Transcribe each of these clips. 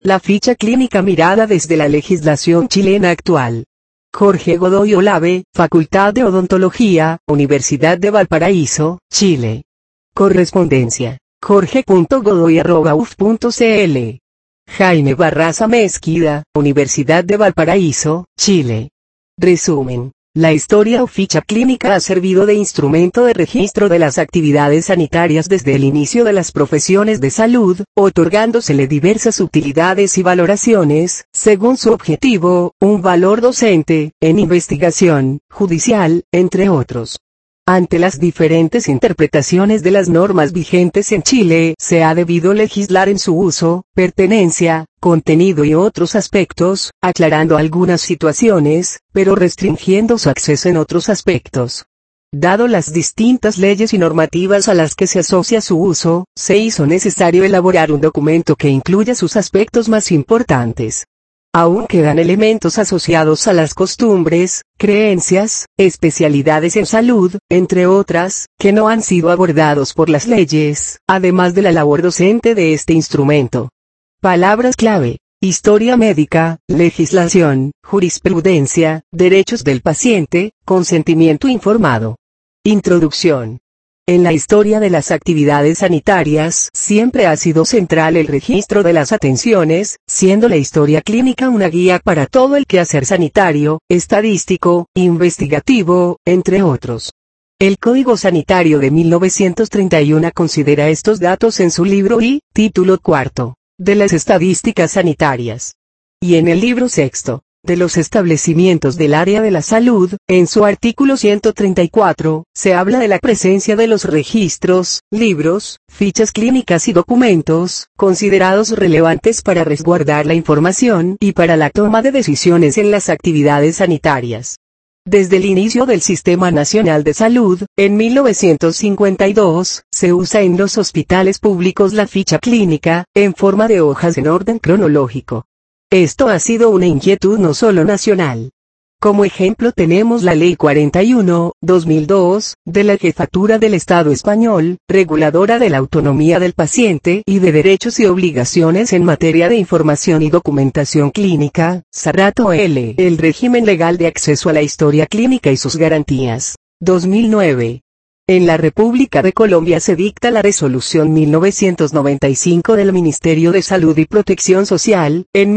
La ficha clínica mirada desde la legislación chilena actual. Jorge Godoy Olave, Facultad de Odontología, Universidad de Valparaíso, Chile. Correspondencia: jorge.godoy@uf.cl. Jaime Barraza Mezquida, Universidad de Valparaíso, Chile. Resumen: la historia o ficha clínica ha servido de instrumento de registro de las actividades sanitarias desde el inicio de las profesiones de salud, otorgándosele diversas utilidades y valoraciones, según su objetivo, un valor docente, en investigación, judicial, entre otros. Ante las diferentes interpretaciones de las normas vigentes en Chile, se ha debido legislar en su uso, pertenencia, contenido y otros aspectos, aclarando algunas situaciones, pero restringiendo su acceso en otros aspectos. Dado las distintas leyes y normativas a las que se asocia su uso, se hizo necesario elaborar un documento que incluya sus aspectos más importantes. Aún quedan elementos asociados a las costumbres, creencias, especialidades en salud, entre otras, que no han sido abordados por las leyes, además de la labor docente de este instrumento. Palabras clave: historia médica, legislación, jurisprudencia, derechos del paciente, consentimiento informado. Introducción. En la historia de las actividades sanitarias siempre ha sido central el registro de las atenciones, siendo la historia clínica una guía para todo el quehacer sanitario, estadístico, investigativo, entre otros. El Código Sanitario de 1931 considera estos datos en su libro I, título cuarto, de las estadísticas sanitarias. Y en el libro sexto, de los establecimientos del área de la salud, en su artículo 134, se habla de la presencia de los registros, libros, fichas clínicas y documentos, considerados relevantes para resguardar la información y para la toma de decisiones en las actividades sanitarias. Desde el inicio del Sistema Nacional de Salud, en 1952, se usa en los hospitales públicos la ficha clínica, en forma de hojas en orden cronológico. Esto ha sido una inquietud no solo nacional. Como ejemplo tenemos la Ley 41/2002, de la Jefatura del Estado Español, reguladora de la autonomía del paciente y de derechos y obligaciones en materia de información y documentación clínica, Sarrato L. El régimen legal de acceso a la historia clínica y sus garantías, 2009. En la República de Colombia se dicta la Resolución 1995 del Ministerio de Salud y Protección Social, en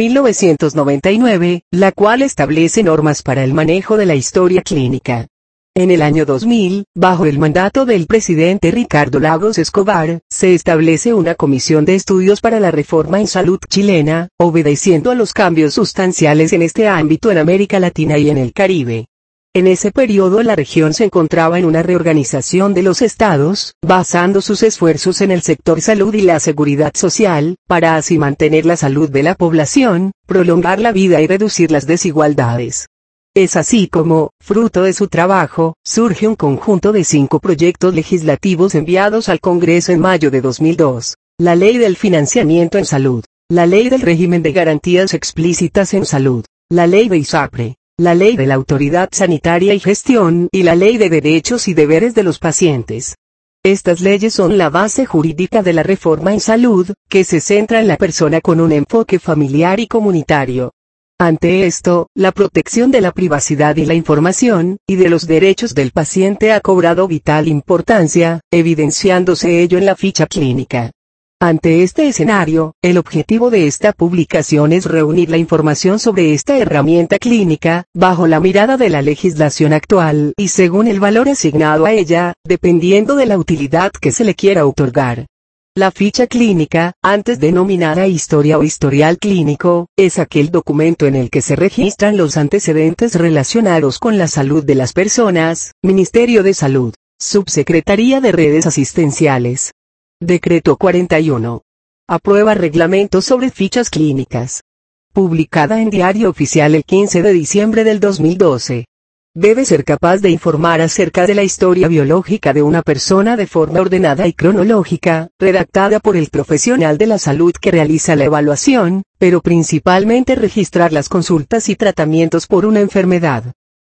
1999, la cual establece normas para el manejo de la historia clínica. En el año 2000, bajo el mandato del presidente Ricardo Lagos Escobar, se establece una comisión de estudios para la reforma en salud chilena, obedeciendo a los cambios sustanciales en este ámbito en América Latina y en el Caribe. En ese periodo la región se encontraba en una reorganización de los estados, basando sus esfuerzos en el sector salud y la seguridad social, para así mantener la salud de la población, prolongar la vida y reducir las desigualdades. Es así como, fruto de su trabajo, surge un conjunto de 5 proyectos legislativos enviados al Congreso en mayo de 2002, la Ley del Financiamiento en Salud, la Ley del Régimen de Garantías Explícitas en Salud, la Ley de ISAPRE, la Ley de la Autoridad Sanitaria y Gestión y la Ley de Derechos y Deberes de los Pacientes. Estas leyes son la base jurídica de la reforma en salud, que se centra en la persona con un enfoque familiar y comunitario. Ante esto, la protección de la privacidad y la información, y de los derechos del paciente ha cobrado vital importancia, evidenciándose ello en la ficha clínica. Ante este escenario, el objetivo de esta publicación es reunir la información sobre esta herramienta clínica, bajo la mirada de la legislación actual y según el valor asignado a ella, dependiendo de la utilidad que se le quiera otorgar. La ficha clínica, antes denominada historia o historial clínico, es aquel documento en el que se registran los antecedentes relacionados con la salud de las personas, Ministerio de Salud, Subsecretaría de Redes Asistenciales. Decreto 41. Aprueba reglamento sobre fichas clínicas. Publicada en Diario Oficial el 15 de diciembre del 2012. Debe ser capaz de informar acerca de la historia biológica de una persona de forma ordenada y cronológica, redactada por el profesional de la salud que realiza la evaluación, pero principalmente registrar las consultas y tratamientos por una enfermedad.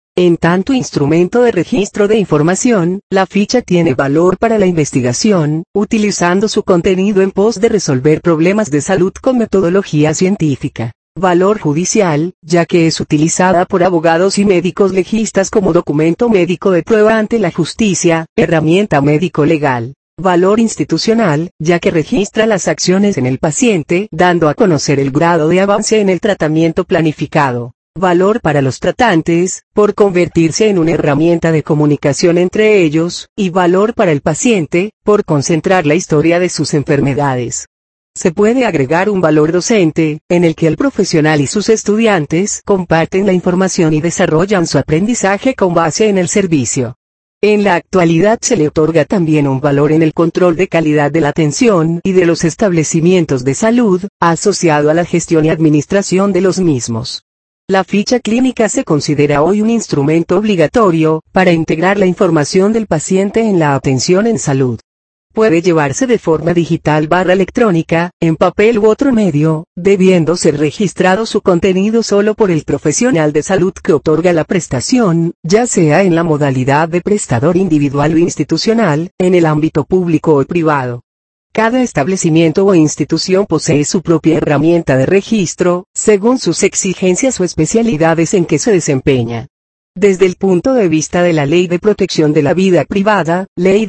En tanto instrumento de registro de información, la ficha tiene valor para la investigación, utilizando su contenido en pos de resolver problemas de salud con metodología científica. Valor judicial, ya que es utilizada por abogados y médicos legistas como documento médico de prueba ante la justicia, herramienta médico-legal. Valor institucional, ya que registra las acciones en el paciente, dando a conocer el grado de avance en el tratamiento planificado. Valor para los tratantes, por convertirse en una herramienta de comunicación entre ellos, y valor para el paciente, por concentrar la historia de sus enfermedades. Se puede agregar un valor docente, en el que el profesional y sus estudiantes comparten la información y desarrollan su aprendizaje con base en el servicio. En la actualidad se le otorga también un valor en el control de calidad de la atención y de los establecimientos de salud, asociado a la gestión y administración de los mismos. La ficha clínica se considera hoy un instrumento obligatorio, para integrar la información del paciente en la atención en salud. Puede llevarse de forma digital / electrónica, en papel u otro medio, debiendo ser registrado su contenido solo por el profesional de salud que otorga la prestación, ya sea en la modalidad de prestador individual o institucional, en el ámbito público o privado. Cada establecimiento o institución posee su propia herramienta de registro, según sus exigencias o especialidades en que se desempeña. Desde el punto de vista de la Ley de Protección de la Vida Privada, Ley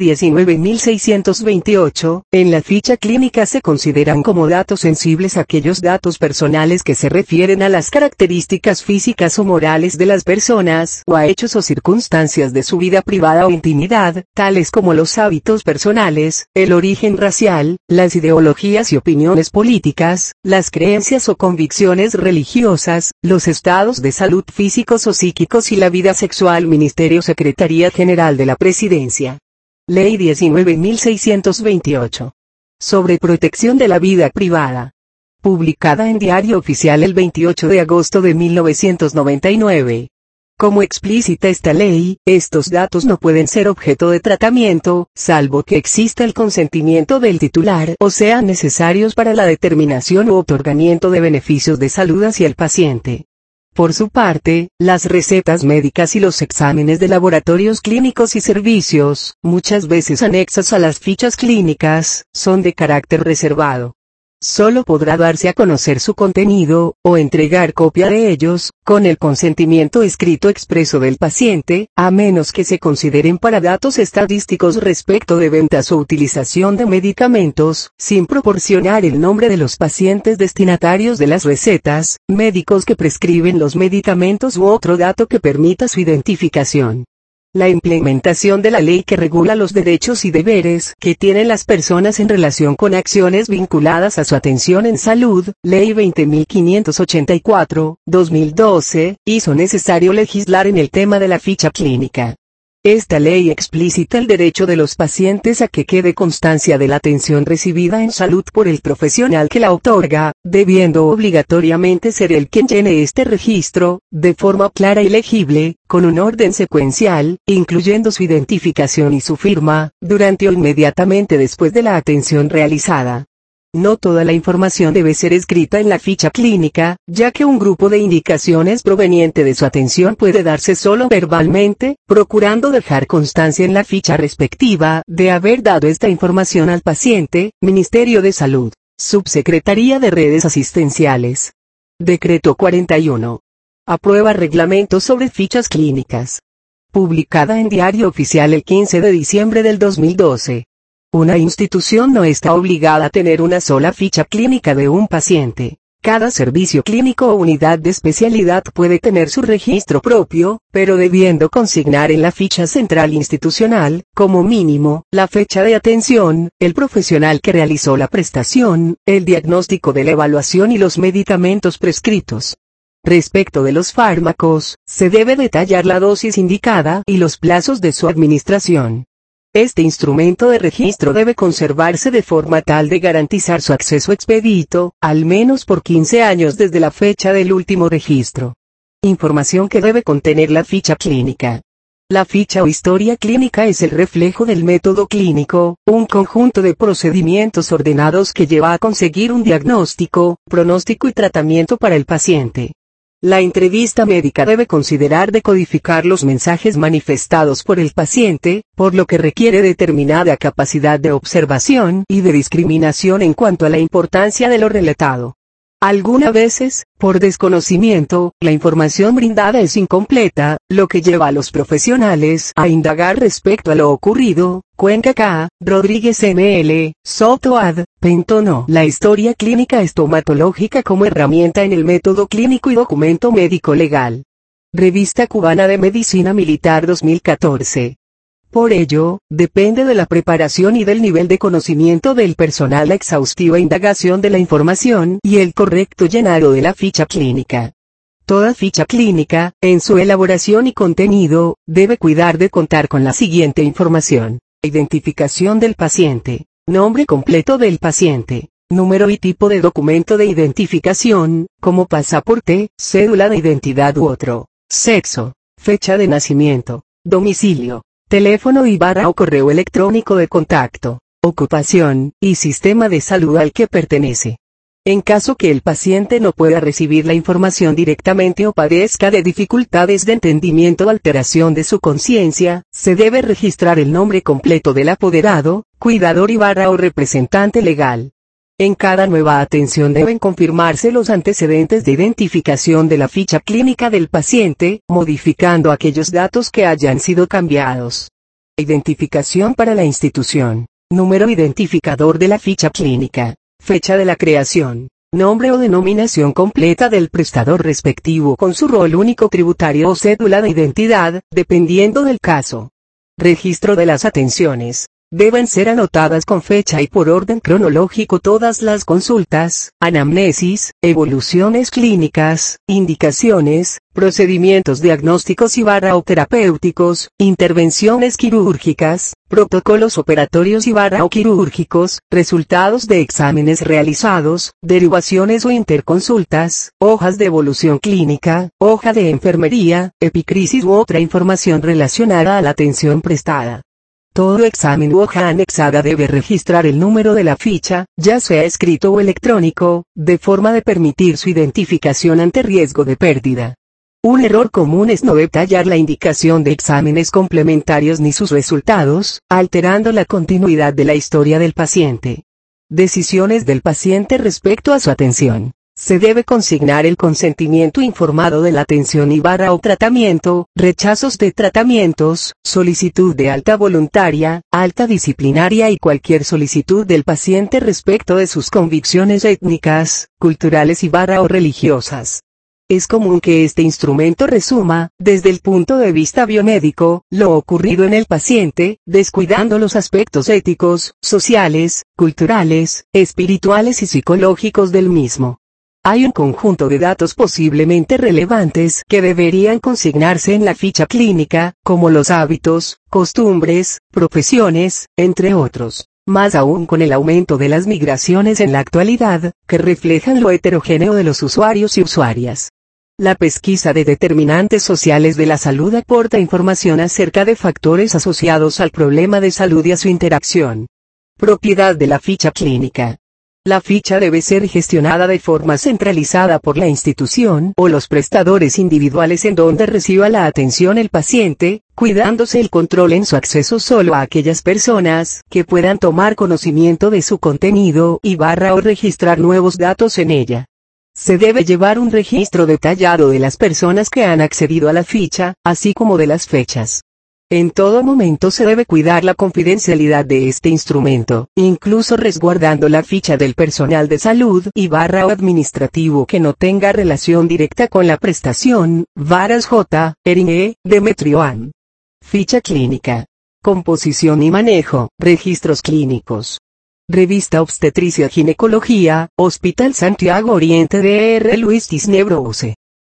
19.628, en la ficha clínica se consideran como datos sensibles aquellos datos personales que se refieren a las características físicas o morales de las personas, o a hechos o circunstancias de su vida privada o intimidad, tales como los hábitos personales, el origen racial, las ideologías y opiniones políticas, las creencias o convicciones religiosas, los estados de salud físicos o psíquicos y la vida sexual. Ministerio Secretaría General de la Presidencia. Ley 19.628. Sobre protección de la vida privada. Publicada en Diario Oficial el 28 de agosto de 1999. Como explícita esta ley, estos datos no pueden ser objeto de tratamiento, salvo que exista el consentimiento del titular o sean necesarios para la determinación u otorgamiento de beneficios de salud hacia el paciente. Por su parte, las recetas médicas y los exámenes de laboratorios clínicos y servicios, muchas veces anexas a las fichas clínicas, son de carácter reservado. Solo podrá darse a conocer su contenido, o entregar copia de ellos, con el consentimiento escrito expreso del paciente, a menos que se consideren para datos estadísticos respecto de ventas o utilización de medicamentos, sin proporcionar el nombre de los pacientes destinatarios de las recetas, médicos que prescriben los medicamentos u otro dato que permita su identificación. La implementación de la ley que regula los derechos y deberes que tienen las personas en relación con acciones vinculadas a su atención en salud, Ley 20.584, 2012, hizo necesario legislar en el tema de la ficha clínica. Esta ley explicita el derecho de los pacientes a que quede constancia de la atención recibida en salud por el profesional que la otorga, debiendo obligatoriamente ser él quien llene este registro, de forma clara y legible, con un orden secuencial, incluyendo su identificación y su firma, durante o inmediatamente después de la atención realizada. No toda la información debe ser escrita en la ficha clínica, ya que un grupo de indicaciones proveniente de su atención puede darse solo verbalmente, procurando dejar constancia en la ficha respectiva de haber dado esta información al paciente. Ministerio de Salud, Subsecretaría de Redes Asistenciales. Decreto 41. Aprueba reglamento sobre fichas clínicas. Publicada en Diario Oficial el 15 de diciembre del 2012. Una institución no está obligada a tener una sola ficha clínica de un paciente. Cada servicio clínico o unidad de especialidad puede tener su registro propio, pero debiendo consignar en la ficha central institucional, como mínimo, la fecha de atención, el profesional que realizó la prestación, el diagnóstico de la evaluación y los medicamentos prescritos. Respecto de los fármacos, se debe detallar la dosis indicada y los plazos de su administración. Este instrumento de registro debe conservarse de forma tal de garantizar su acceso expedito, al menos por 15 años desde la fecha del último registro. Información que debe contener la ficha clínica. La ficha o historia clínica es el reflejo del método clínico, un conjunto de procedimientos ordenados que lleva a conseguir un diagnóstico, pronóstico y tratamiento para el paciente. La entrevista médica debe considerar decodificar los mensajes manifestados por el paciente, por lo que requiere determinada capacidad de observación y de discriminación en cuanto a la importancia de lo relatado. Algunas veces, por desconocimiento, la información brindada es incompleta, lo que lleva a los profesionales a indagar respecto a lo ocurrido. Cuenca K., Rodríguez ML, Soto Ad., Pentono. La historia clínica estomatológica como herramienta en el método clínico y documento médico legal. Revista Cubana de Medicina Militar 2014. Por ello, depende de la preparación y del nivel de conocimiento del personal la exhaustiva indagación de la información y el correcto llenado de la ficha clínica. Toda ficha clínica, en su elaboración y contenido, debe cuidar de contar con la siguiente información: identificación del paciente, nombre completo del paciente, número y tipo de documento de identificación, como pasaporte, cédula de identidad u otro, sexo, fecha de nacimiento, domicilio, teléfono y o correo electrónico de contacto, ocupación, y sistema de salud al que pertenece. En caso que el paciente no pueda recibir la información directamente o padezca de dificultades de entendimiento o alteración de su conciencia, se debe registrar el nombre completo del apoderado, cuidador y o representante legal. En cada nueva atención deben confirmarse los antecedentes de identificación de la ficha clínica del paciente, modificando aquellos datos que hayan sido cambiados. Identificación para la institución. Número identificador de la ficha clínica. Fecha de la creación. Nombre o denominación completa del prestador respectivo con su rol único tributario o cédula de identidad, dependiendo del caso. Registro de las atenciones. Deben ser anotadas con fecha y por orden cronológico todas las consultas, anamnesis, evoluciones clínicas, indicaciones, procedimientos diagnósticos y o terapéuticos, intervenciones quirúrgicas, protocolos operatorios y o quirúrgicos, resultados de exámenes realizados, derivaciones o interconsultas, hojas de evolución clínica, hoja de enfermería, epicrisis u otra información relacionada a la atención prestada. Todo examen u hoja anexada debe registrar el número de la ficha, ya sea escrito o electrónico, de forma de permitir su identificación ante riesgo de pérdida. Un error común es no detallar la indicación de exámenes complementarios ni sus resultados, alterando la continuidad de la historia del paciente. Decisiones del paciente respecto a su atención. Se debe consignar el consentimiento informado de la atención y o tratamiento, rechazos de tratamientos, solicitud de alta voluntaria, alta disciplinaria y cualquier solicitud del paciente respecto de sus convicciones étnicas, culturales y o religiosas. Es común que este instrumento resuma, desde el punto de vista biomédico, lo ocurrido en el paciente, descuidando los aspectos éticos, sociales, culturales, espirituales y psicológicos del mismo. Hay un conjunto de datos posiblemente relevantes que deberían consignarse en la ficha clínica, como los hábitos, costumbres, profesiones, entre otros. Más aún con el aumento de las migraciones en la actualidad, que reflejan lo heterogéneo de los usuarios y usuarias. La pesquisa de determinantes sociales de la salud aporta información acerca de factores asociados al problema de salud y a su interacción. Propiedad de la ficha clínica. La ficha debe ser gestionada de forma centralizada por la institución o los prestadores individuales en donde reciba la atención el paciente, cuidándose el control en su acceso solo a aquellas personas que puedan tomar conocimiento de su contenido y o registrar nuevos datos en ella. Se debe llevar un registro detallado de las personas que han accedido a la ficha, así como de las fechas. En todo momento se debe cuidar la confidencialidad de este instrumento, incluso resguardando la ficha del personal de salud y o administrativo que no tenga relación directa con la prestación. Varas J. Erin E. Demetrio Am. Ficha clínica. Composición y manejo, registros clínicos. Revista Obstetricia Ginecología, Hospital Santiago Oriente Dr. Luis Tisnebrose.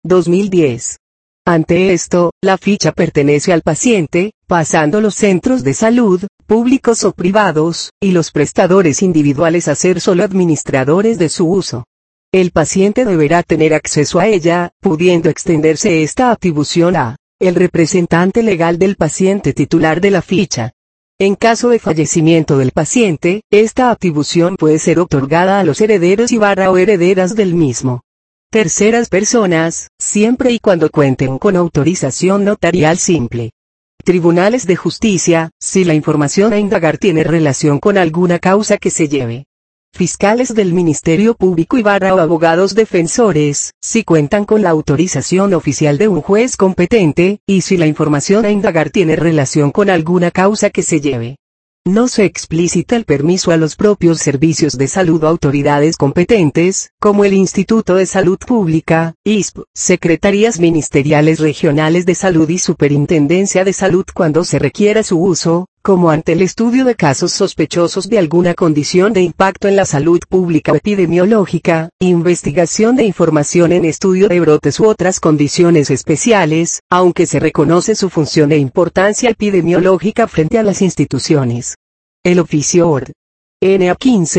2010. Ante esto, la ficha pertenece al paciente, pasando los centros de salud, públicos o privados, y los prestadores individuales a ser solo administradores de su uso. El paciente deberá tener acceso a ella, pudiendo extenderse esta atribución a el representante legal del paciente titular de la ficha. En caso de fallecimiento del paciente, esta atribución puede ser otorgada a los herederos y o herederas del mismo. Terceras personas, siempre y cuando cuenten con autorización notarial simple. Tribunales de justicia, si la información a indagar tiene relación con alguna causa que se lleve. Fiscales del Ministerio Público y o abogados defensores, si cuentan con la autorización oficial de un juez competente, y si la información a indagar tiene relación con alguna causa que se lleve. No se explicita el permiso a los propios servicios de salud o autoridades competentes, como el Instituto de Salud Pública, ISP, Secretarías Ministeriales Regionales de Salud y Superintendencia de Salud cuando se requiera su uso, como ante el estudio de casos sospechosos de alguna condición de impacto en la salud pública o epidemiológica, investigación de información en estudio de brotes u otras condiciones especiales, aunque se reconoce su función e importancia epidemiológica frente a las instituciones. El oficio Ord. NA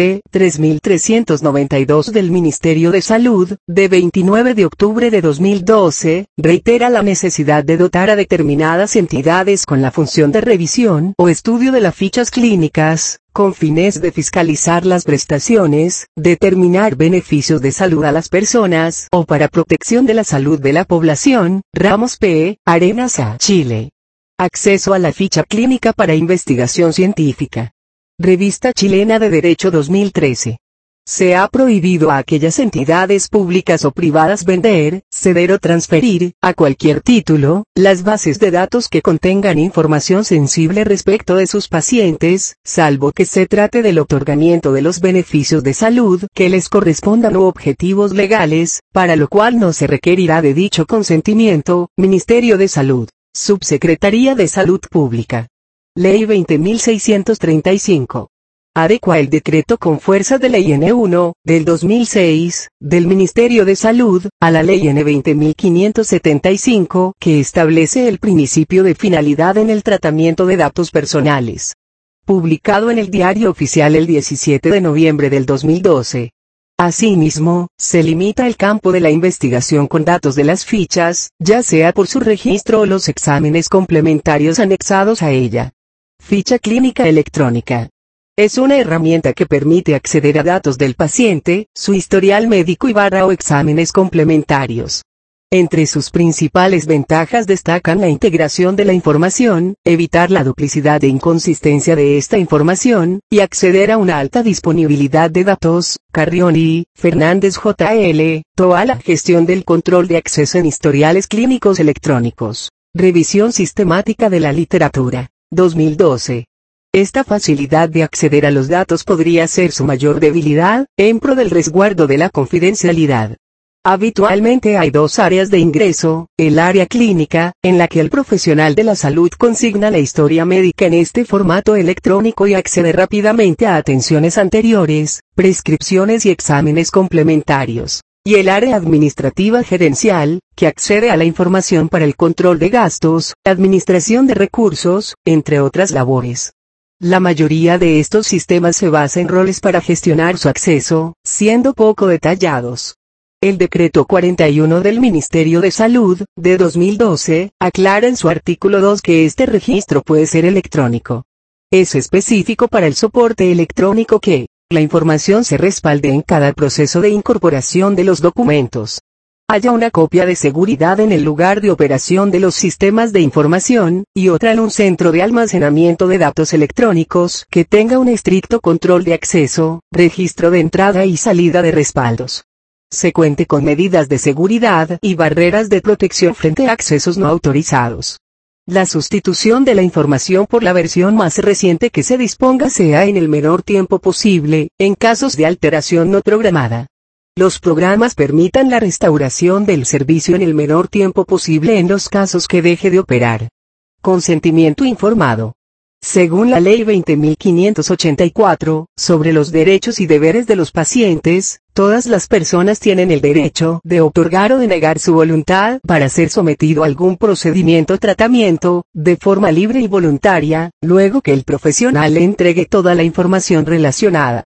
15-3392 del Ministerio de Salud, de 29 de octubre de 2012, reitera la necesidad de dotar a determinadas entidades con la función de revisión o estudio de las fichas clínicas, con fines de fiscalizar las prestaciones, determinar beneficios de salud a las personas o para protección de la salud de la población. Ramos P. Arenas A. Chile. Acceso a la ficha clínica para investigación científica. Revista Chilena de Derecho 2013. Se ha prohibido a aquellas entidades públicas o privadas vender, ceder o transferir, a cualquier título, las bases de datos que contengan información sensible respecto de sus pacientes, salvo que se trate del otorgamiento de los beneficios de salud que les correspondan u objetivos legales, para lo cual no se requerirá de dicho consentimiento. Ministerio de Salud. Subsecretaría de Salud Pública. Ley 20.635. Adecua el decreto con fuerza de Ley N1, del 2006, del Ministerio de Salud, a la Ley N 20.575, que establece el principio de finalidad en el tratamiento de datos personales. Publicado en el Diario Oficial el 17 de noviembre del 2012. Asimismo, se limita el campo de la investigación con datos de las fichas, ya sea por su registro o los exámenes complementarios anexados a ella. Ficha clínica electrónica. Es una herramienta que permite acceder a datos del paciente, su historial médico y o exámenes complementarios. Entre sus principales ventajas destacan la integración de la información, evitar la duplicidad e inconsistencia de esta información, y acceder a una alta disponibilidad de datos. Carrión y Fernández J.L., toda la gestión del control de acceso en historiales clínicos electrónicos. Revisión sistemática de la literatura. 2012. Esta facilidad de acceder a los datos podría ser su mayor debilidad, en pro del resguardo de la confidencialidad. Habitualmente hay dos áreas de ingreso: el área clínica, en la que el profesional de la salud consigna la historia médica en este formato electrónico y accede rápidamente a atenciones anteriores, prescripciones y exámenes complementarios. Y el área administrativa gerencial, que accede a la información para el control de gastos, administración de recursos, entre otras labores. La mayoría de estos sistemas se basa en roles para gestionar su acceso, siendo poco detallados. El Decreto 41 del Ministerio de Salud, de 2012, aclara en su artículo 2 que este registro puede ser electrónico. Es específico para el soporte electrónico que la información se respalde en cada proceso de incorporación de los documentos. Haya una copia de seguridad en el lugar de operación de los sistemas de información, y otra en un centro de almacenamiento de datos electrónicos que tenga un estricto control de acceso, registro de entrada y salida de respaldos. Se cuente con medidas de seguridad y barreras de protección frente a accesos no autorizados. La sustitución de la información por la versión más reciente que se disponga sea en el menor tiempo posible, en casos de alteración no programada. Los programas permitan la restauración del servicio en el menor tiempo posible en los casos que deje de operar. Consentimiento informado. Según la Ley 20.584, sobre los derechos y deberes de los pacientes, todas las personas tienen el derecho de otorgar o denegar su voluntad para ser sometido a algún procedimiento o tratamiento, de forma libre y voluntaria, luego que el profesional le entregue toda la información relacionada.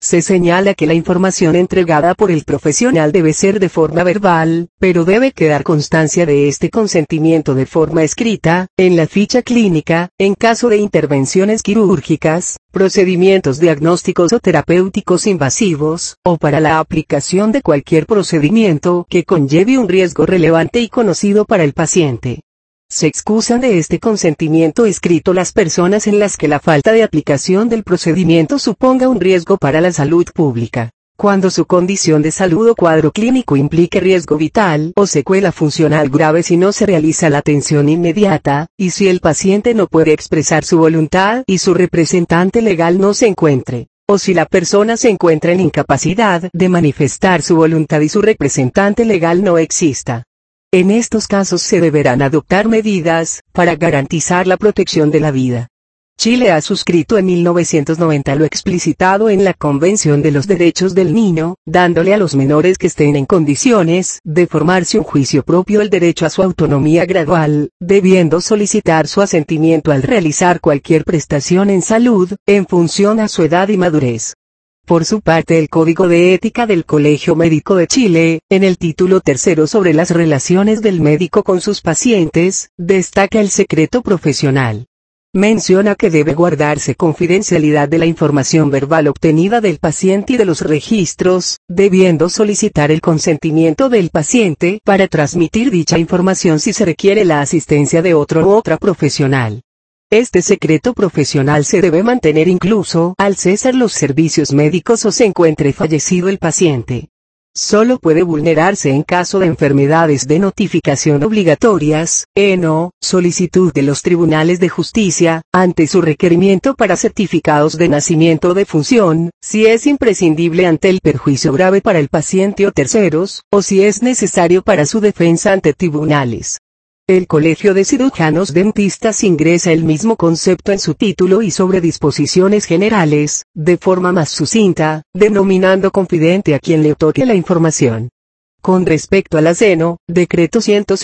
Se señala que la información entregada por el profesional debe ser de forma verbal, pero debe quedar constancia de este consentimiento de forma escrita, en la ficha clínica, en caso de intervenciones quirúrgicas, procedimientos diagnósticos o terapéuticos invasivos, o para la aplicación de cualquier procedimiento que conlleve un riesgo relevante y conocido para el paciente. Se excusan de este consentimiento escrito las personas en las que la falta de aplicación del procedimiento suponga un riesgo para la salud pública, cuando su condición de salud o cuadro clínico implique riesgo vital o secuela funcional grave si no se realiza la atención inmediata, y si el paciente no puede expresar su voluntad y su representante legal no se encuentre, o si la persona se encuentra en incapacidad de manifestar su voluntad y su representante legal no exista. En estos casos se deberán adoptar medidas para garantizar la protección de la vida. Chile ha suscrito en 1990 lo explicitado en la Convención de los Derechos del Niño, dándole a los menores que estén en condiciones de formarse un juicio propio el derecho a su autonomía gradual, debiendo solicitar su asentimiento al realizar cualquier prestación en salud, en función a su edad y madurez. Por su parte, el Código de Ética del Colegio Médico de Chile, en el título 3 sobre las relaciones del médico con sus pacientes, destaca el secreto profesional. Menciona que debe guardarse confidencialidad de la información verbal obtenida del paciente y de los registros, debiendo solicitar el consentimiento del paciente para transmitir dicha información si se requiere la asistencia de otro u otra profesional. Este secreto profesional se debe mantener incluso al cesar los servicios médicos o se encuentre fallecido el paciente. Solo puede vulnerarse en caso de enfermedades de notificación obligatorias, solicitud de los tribunales de justicia, ante su requerimiento para certificados de nacimiento o de función, si es imprescindible ante el perjuicio grave para el paciente o terceros, o si es necesario para su defensa ante tribunales. El Colegio de Cirujanos Dentistas ingresa el mismo concepto en su título y sobre disposiciones generales, de forma más sucinta, denominando confidente a quien le otorgue la información. Con respecto a la Decreto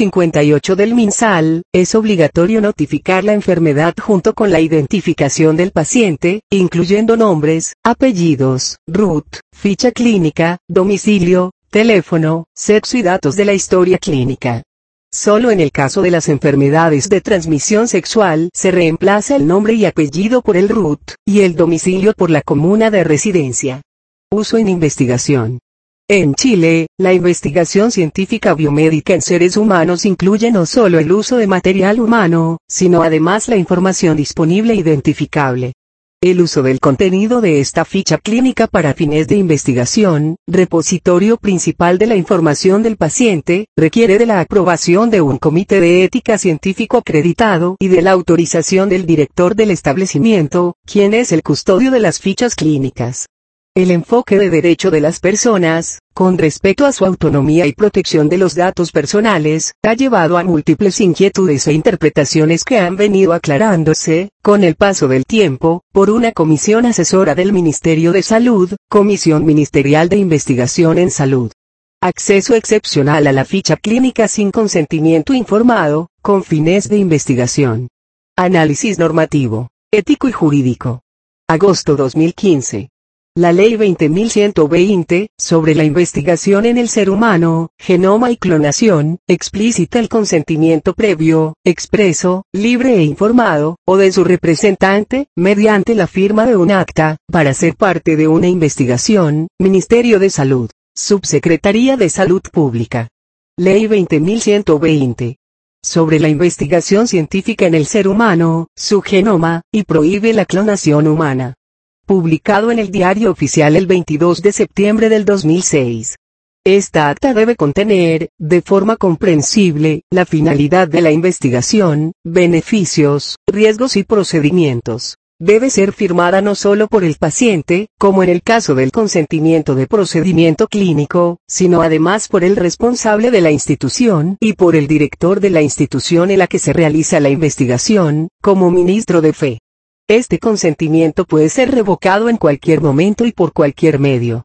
158 del MinSal, es obligatorio notificar la enfermedad junto con la identificación del paciente, incluyendo nombres, apellidos, RUT, ficha clínica, domicilio, teléfono, sexo y datos de la historia clínica. Solo en el caso de las enfermedades de transmisión sexual se reemplaza el nombre y apellido por el RUT, y el domicilio por la comuna de residencia. Uso en investigación. En Chile, la investigación científica biomédica en seres humanos incluye no solo el uso de material humano, sino además la información disponible e identificable. El uso del contenido de esta ficha clínica para fines de investigación, repositorio principal de la información del paciente, requiere de la aprobación de un comité de ética científico acreditado y de la autorización del director del establecimiento, quien es el custodio de las fichas clínicas. El enfoque de derecho de las personas, con respecto a su autonomía y protección de los datos personales, ha llevado a múltiples inquietudes e interpretaciones que han venido aclarándose, con el paso del tiempo, por una comisión asesora del Ministerio de Salud, Comisión Ministerial de Investigación en Salud. Acceso excepcional a la ficha clínica sin consentimiento informado, con fines de investigación. Análisis normativo, ético y jurídico. Agosto 2015. La Ley 20.120, sobre la investigación en el ser humano, genoma y clonación, explicita el consentimiento previo, expreso, libre e informado, o de su representante, mediante la firma de un acta, para ser parte de una investigación, Ministerio de Salud, Subsecretaría de Salud Pública. Ley 20.120. Sobre la investigación científica en el ser humano, su genoma, y prohíbe la clonación humana. Publicado en el Diario Oficial el 22 de septiembre del 2006. Esta acta debe contener, de forma comprensible, la finalidad de la investigación, beneficios, riesgos y procedimientos. Debe ser firmada no solo por el paciente, como en el caso del consentimiento de procedimiento clínico, sino además por el responsable de la institución y por el director de la institución en la que se realiza la investigación, como ministro de fe. Este consentimiento puede ser revocado en cualquier momento y por cualquier medio.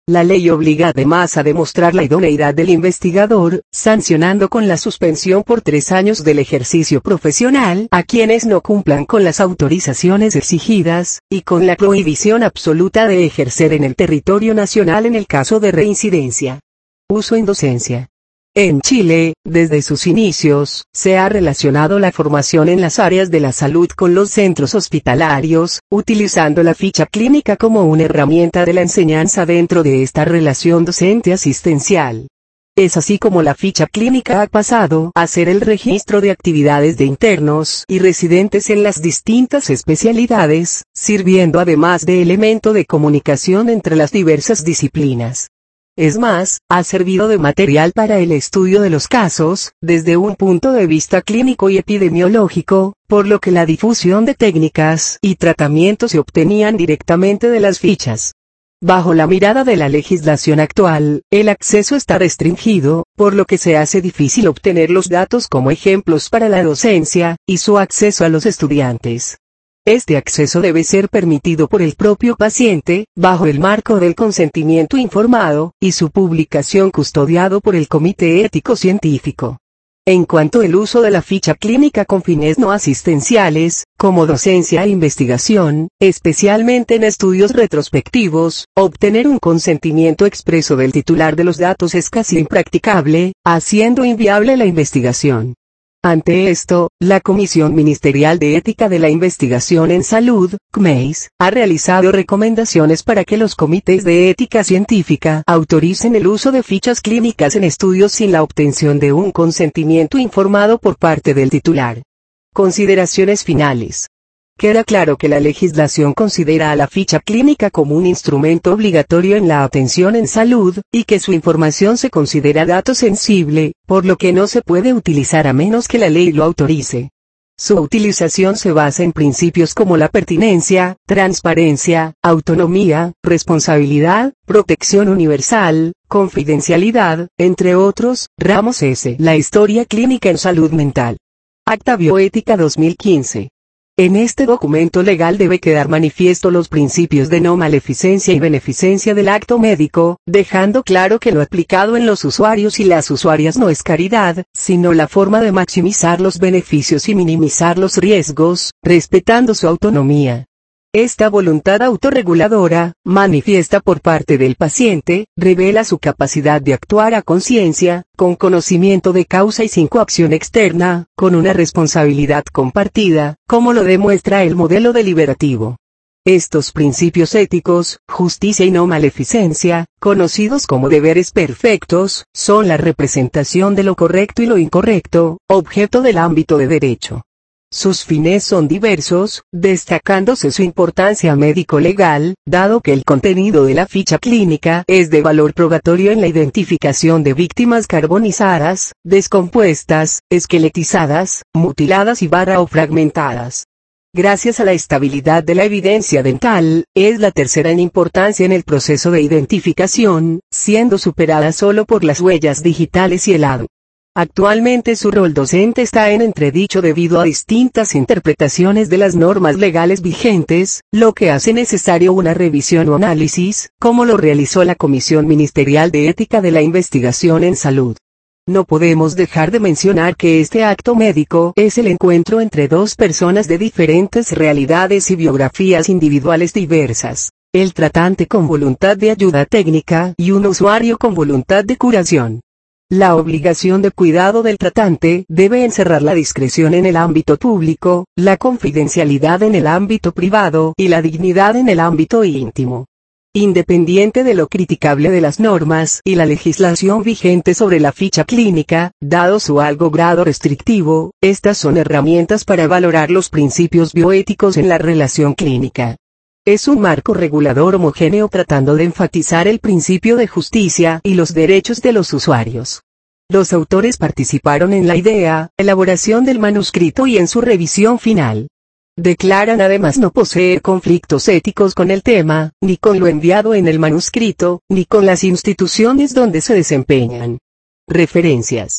La ley obliga además a demostrar la idoneidad del investigador, sancionando con la suspensión por 3 años del ejercicio profesional a quienes no cumplan con las autorizaciones exigidas, y con la prohibición absoluta de ejercer en el territorio nacional en el caso de reincidencia. Uso en docencia. En Chile, desde sus inicios, se ha relacionado la formación en las áreas de la salud con los centros hospitalarios, utilizando la ficha clínica como una herramienta de la enseñanza dentro de esta relación docente-asistencial. Es así como la ficha clínica ha pasado a ser el registro de actividades de internos y residentes en las distintas especialidades, sirviendo además de elemento de comunicación entre las diversas disciplinas. Es más, ha servido de material para el estudio de los casos, desde un punto de vista clínico y epidemiológico, por lo que la difusión de técnicas y tratamientos se obtenían directamente de las fichas. Bajo la mirada de la legislación actual, el acceso está restringido, por lo que se hace difícil obtener los datos como ejemplos para la docencia, y su acceso a los estudiantes. Este acceso debe ser permitido por el propio paciente, bajo el marco del consentimiento informado, y su publicación custodiado por el Comité Ético Científico. En cuanto al uso de la ficha clínica con fines no asistenciales, como docencia e investigación, especialmente en estudios retrospectivos, obtener un consentimiento expreso del titular de los datos es casi impracticable, haciendo inviable la investigación. Ante esto, la Comisión Ministerial de Ética de la Investigación en Salud, CMEIS, ha realizado recomendaciones para que los comités de ética científica autoricen el uso de fichas clínicas en estudios sin la obtención de un consentimiento informado por parte del titular. Consideraciones finales. Queda claro que la legislación considera a la ficha clínica como un instrumento obligatorio en la atención en salud, y que su información se considera dato sensible, por lo que no se puede utilizar a menos que la ley lo autorice. Su utilización se basa en principios como la pertinencia, transparencia, autonomía, responsabilidad, protección universal, confidencialidad, entre otros, ramos S. La historia clínica en salud mental. Acta Bioética 2015. En este documento legal debe quedar manifiesto los principios de no maleficencia y beneficencia del acto médico, dejando claro que lo aplicado en los usuarios y las usuarias no es caridad, sino la forma de maximizar los beneficios y minimizar los riesgos, respetando su autonomía. Esta voluntad autorreguladora, manifiesta por parte del paciente, revela su capacidad de actuar a conciencia, con conocimiento de causa y sin coacción externa, con una responsabilidad compartida, como lo demuestra el modelo deliberativo. Estos principios éticos, justicia y no maleficencia, conocidos como deberes perfectos, son la representación de lo correcto y lo incorrecto, objeto del ámbito de derecho. Sus fines son diversos, destacándose su importancia médico-legal, dado que el contenido de la ficha clínica es de valor probatorio en la identificación de víctimas carbonizadas, descompuestas, esqueletizadas, mutiladas o fragmentadas. Gracias a la estabilidad de la evidencia dental, es la tercera en importancia en el proceso de identificación, siendo superada solo por las huellas digitales y el ADN. Actualmente su rol docente está en entredicho debido a distintas interpretaciones de las normas legales vigentes, lo que hace necesario una revisión o análisis, como lo realizó la Comisión Ministerial de Ética de la Investigación en Salud. No podemos dejar de mencionar que este acto médico es el encuentro entre dos personas de diferentes realidades y biografías individuales diversas, el tratante con voluntad de ayuda técnica y un usuario con voluntad de curación. La obligación de cuidado del tratante debe encerrar la discreción en el ámbito público, la confidencialidad en el ámbito privado y la dignidad en el ámbito íntimo. Independiente de lo criticable de las normas y la legislación vigente sobre la ficha clínica, dado su alto grado restrictivo, estas son herramientas para valorar los principios bioéticos en la relación clínica. Es un marco regulador homogéneo tratando de enfatizar el principio de justicia y los derechos de los usuarios. Los autores participaron en la idea, elaboración del manuscrito y en su revisión final. Declaran además no poseer conflictos éticos con el tema, ni con lo enviado en el manuscrito, ni con las instituciones donde se desempeñan. Referencias.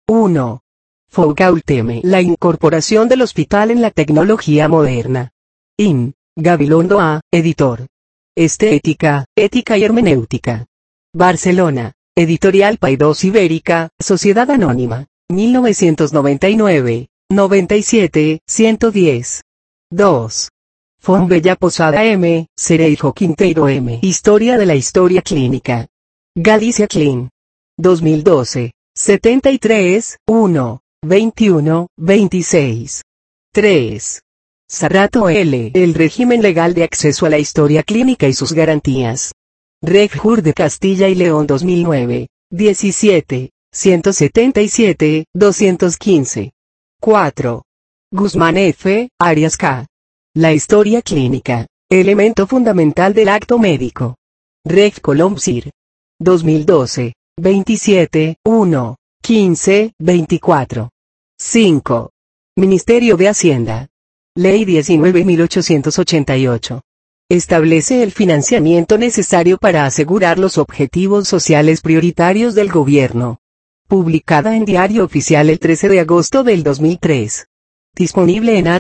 1. Foucault teme la incorporación del hospital en la tecnología moderna. In. Gabilondo A., editor. Estética, Ética y Hermenéutica. Barcelona, Editorial Paidós Ibérica, Sociedad Anónima, 1999, 97, 110. 2. Fonbella Posada M, Cereijo Quinteiro M. Historia de la Historia Clínica. Galicia Clean. 2012, 73, 1, 21, 26. 3. Sarrato L. El régimen legal de acceso a la historia clínica y sus garantías. Regjur de Castilla y León 2009, 17, 177, 215. 4. Guzmán F., Arias K. La historia clínica, elemento fundamental del acto médico. Reg Colombsir. 2012, 27, 1, 15, 24. 5. Ministerio de Hacienda. Ley 19.888. Establece el financiamiento necesario para asegurar los objetivos sociales prioritarios del gobierno. Publicada en Diario Oficial el 13 de agosto del 2003. Disponible en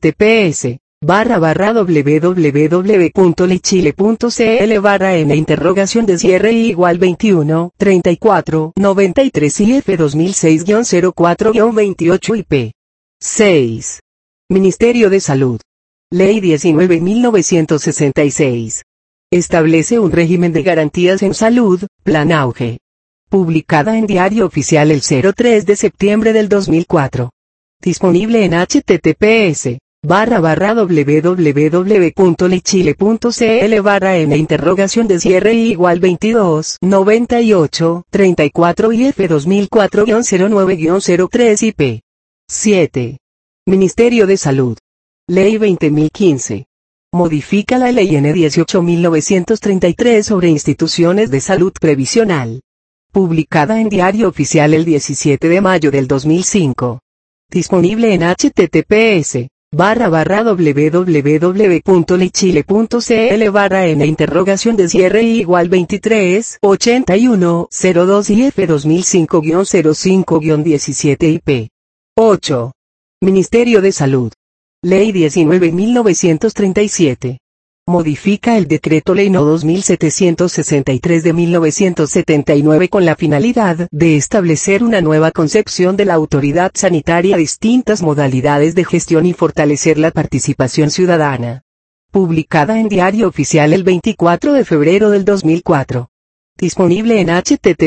https://www.lechile.cl/n_de cierre = 21, 34, 93 IF 2006-04-28 IP. 6. Ministerio de Salud. Ley 19.966. Establece un régimen de garantías en salud, Plan Auge. Publicada en Diario Oficial el 03 de septiembre del 2004. Disponible en https://www.lechile.cl/n = 22, 98, 34 IF 2004-09-03 IP. 7. Ministerio de Salud. Ley 20.015. Modifica la Ley N 18.933 sobre instituciones de salud previsional. Publicada en Diario Oficial el 17 de mayo del 2005. Disponible en https://www.lechile.cl/n = 23, 81, 02 IF 2005-05-17 IP. 8. Ministerio de Salud. Ley 19.937. Modifica el Decreto Ley No. 2763 de 1979 con la finalidad de establecer una nueva concepción de la autoridad sanitaria, distintas modalidades de gestión y fortalecer la participación ciudadana. Publicada en Diario Oficial el 24 de febrero del 2004. Disponible en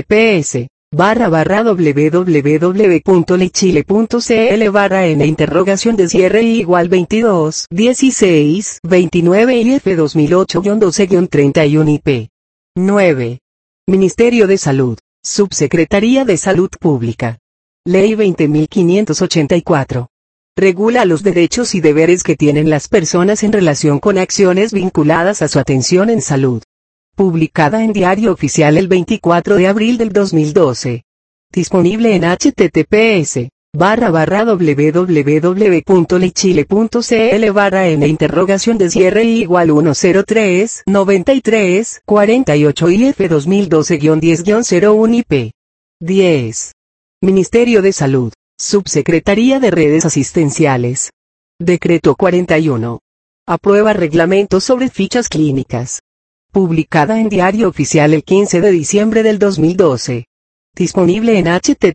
https://www.lechile.cl/n = 22, 16, 29 IF 2008-12-31 IP. 9. Ministerio de Salud, Subsecretaría de Salud Pública. Ley 20.584. Regula los derechos y deberes que tienen las personas en relación con acciones vinculadas a su atención en salud. Publicada en Diario Oficial el 24 de abril del 2012. Disponible en https://www.lechile.cl/n = 103, 93, 48 IF 2012-10-01 IP. 10. Ministerio de Salud, Subsecretaría de Redes Asistenciales. Decreto 41. Aprueba reglamento sobre fichas clínicas. Publicada en Diario Oficial el 15 de diciembre del 2012. Disponible en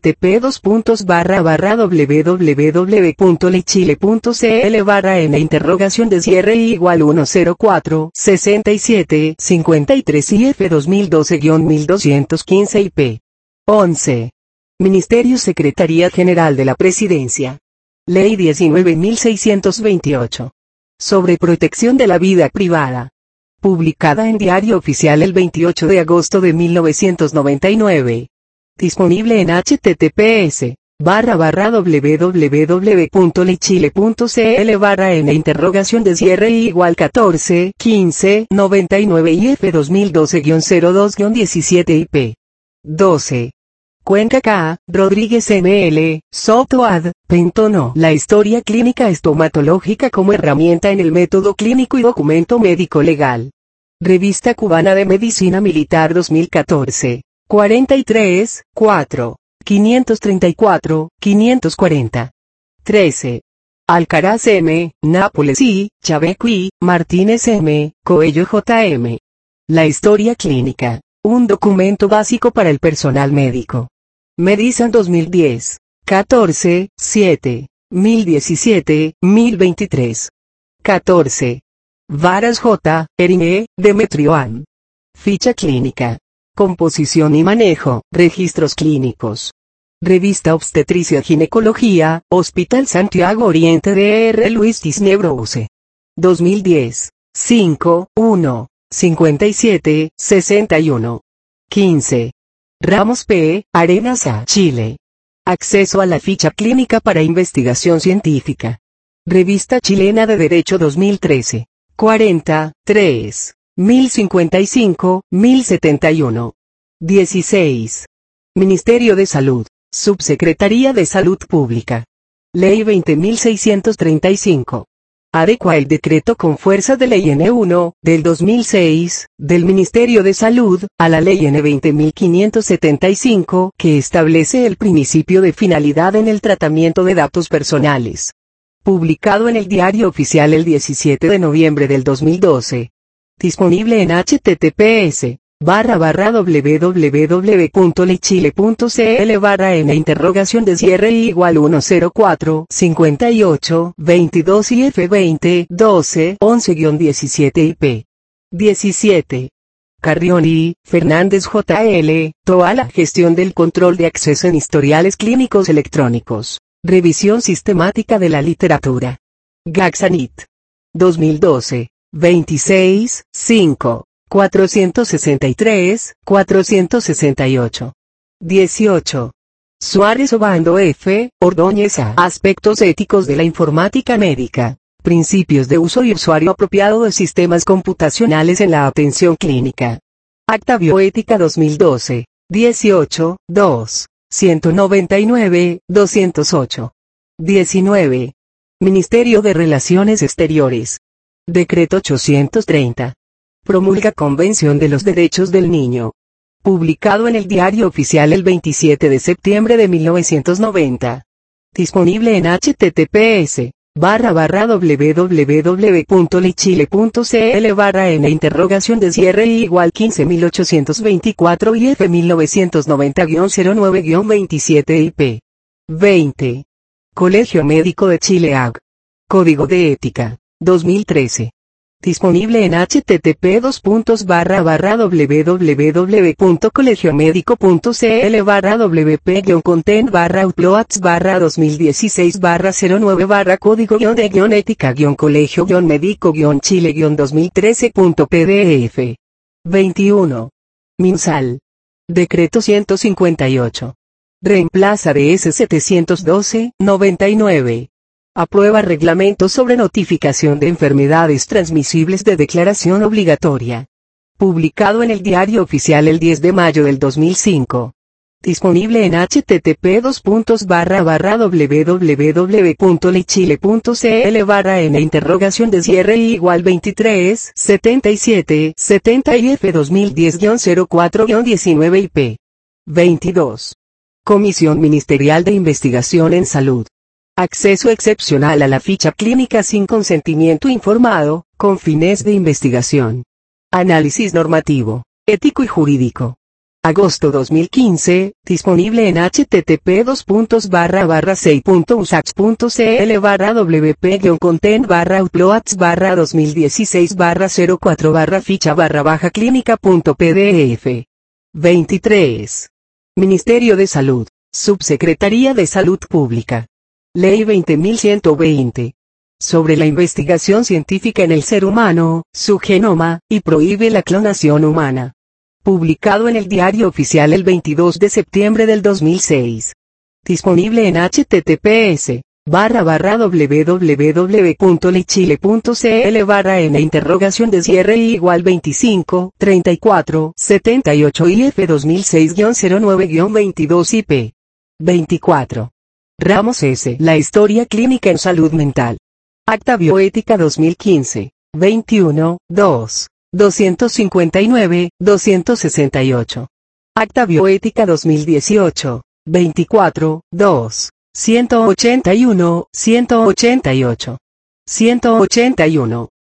http://www.lechile.cl/n = 104, 67, 53 IF 2012-1215 IP. 11. Ministerio Secretaría General de la Presidencia. Ley 19.628. Sobre protección de la vida privada. Publicada en Diario Oficial el 28 de agosto de 1999. Disponible en https://www.lechile.cl/n = 14, 15, 99 IF 2012-02-17 IP. 12. Cuenca K., Rodríguez ML, Soto Ad., Pentono. La historia clínica estomatológica como herramienta en el método clínico y documento médico legal. Revista Cubana de Medicina Militar 2014. 43, 4, 534, 540. 13. Alcaraz M., Nápoles I., Chaveco I., Martínez M., Coello J. M. La historia clínica, Un documento básico para el personal médico. Medicine 2010. 14, 7, 1017, 1023. 14. Varas J. Erine, Demetrio An. Ficha clínica. Composición y manejo, registros clínicos. Revista Obstetricia Ginecología, Hospital Santiago Oriente Dr. Luis Tisnebrose. 2010. 5, 1, 57, 61. 15. Ramos P. Arenas A. Chile. Acceso a la ficha clínica para investigación científica. Revista Chilena de Derecho 2013. 40, 3, 1055, 1071. 16. Ministerio de Salud, Subsecretaría de Salud Pública. Ley 20.635. Adecua el decreto con fuerza de Ley N1, del 2006, del Ministerio de Salud, a la Ley N 20.575, que establece el principio de finalidad en el tratamiento de datos personales. Publicado en el Diario Oficial el 17 de noviembre del 2012. Disponible en https://www.lechile.cl/n=104-58-22 y F20-12-11-17 IP. 17. Carrión y Fernández J.L., toda la gestión del control de acceso en historiales clínicos electrónicos. Revisión sistemática de la literatura. Gaxanit. 2012. 26, 5, 463, 468. 18. Suárez Obando F. Ordóñez A. Aspectos éticos de la informática médica. Principios de uso y usuario apropiado de sistemas computacionales en la atención clínica. Acta Bioética 2012. 18, 2. 199, 208. 19. Ministerio de Relaciones Exteriores. Decreto 830. Promulga Convención de los Derechos del Niño. Publicado en el Diario Oficial el 27 de septiembre de 1990. Disponible en https://www.lechile.cl/n=15824 y F1990-09-27 IP. 20. Colegio Médico de Chile AG. Código de Ética. 2013. Disponible en http://www.colegiomédico.cl/wp-content/uploads/2016-09-código-de-ética-colegio-médico-chile-2013.pdf. 21. MinSal. Decreto 158. Reemplaza DS 712-99. Aprueba reglamento sobre notificación de enfermedades transmisibles de declaración obligatoria. Publicado en el Diario Oficial el 10 de mayo del 2005. Disponible en http://www.lechile.cl/n=23 77 70 y F2010-04-19 IP. 22. Comisión Ministerial de Investigación en Salud. Acceso excepcional a la ficha clínica sin consentimiento informado, con fines de investigación. Análisis normativo, ético y jurídico. Agosto 2015, disponible en http://6.usach.cl/wp-content/uploads/2016-04-ficha-clínica.pdf. 23. Ministerio de Salud, Subsecretaría de Salud Pública. Ley 20.120. Sobre la investigación científica en el ser humano, su genoma, y prohíbe la clonación humana. Publicado en el Diario Oficial el 22 de septiembre del 2006. Disponible en https://www.lechile.cl/n=25, 34, 78 y F2006-09-22 IP. 24. Ramos S. La historia clínica en salud mental. Acta Bioética 2015. 21, 2, 259, 268. Acta Bioética 2018. 24, 2, 181, 188. 181.